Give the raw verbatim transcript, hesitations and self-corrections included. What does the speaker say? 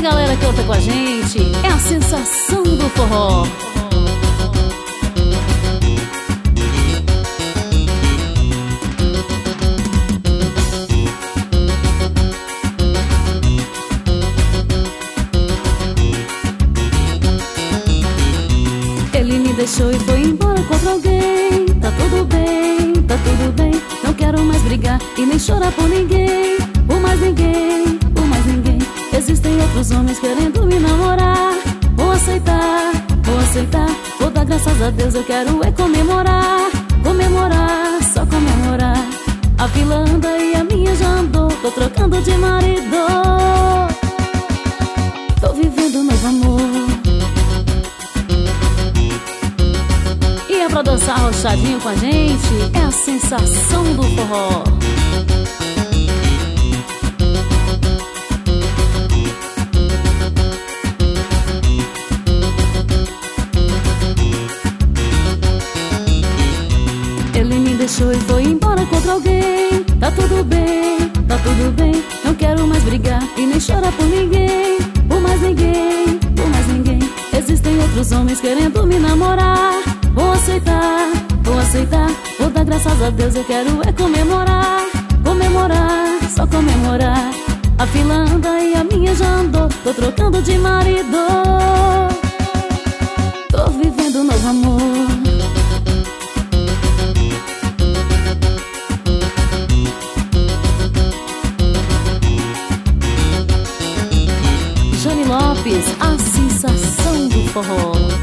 galera que canta com a gente, é a sensação do forró. Ele me deixou e foi embora contra alguém. Tá tudo bem, tá tudo bem. Não quero mais brigar e nem chorar por ninguém. Por mais ninguém, por mais ninguém. Existem outros homens querendo me namorar. Vou aceitar, vou aceitar. Vou dar graças a Deus, eu quero é comemorar. Comemorar, só comemorar. A fila anda e a minha já andou. Tô trocando de marido. Tô vivendo um novo amor. Pra dançar arrochadinho com a gente, é a sensação do forró. Ele me deixou e foi embora contra alguém. Tá tudo bem, tá tudo bem. Não quero mais brigar e nem chorar por ninguém. Por mais ninguém, por mais ninguém. Existem outros homens querendo me namorar. Vou aceitar, vou aceitar. Vou dar graças a Deus, eu quero é comemorar. Comemorar, só comemorar. A fila anda e a minha já andou. Tô trocando de marido. Tô vivendo um novo amor. Johnny Lopes, a sensação do forró.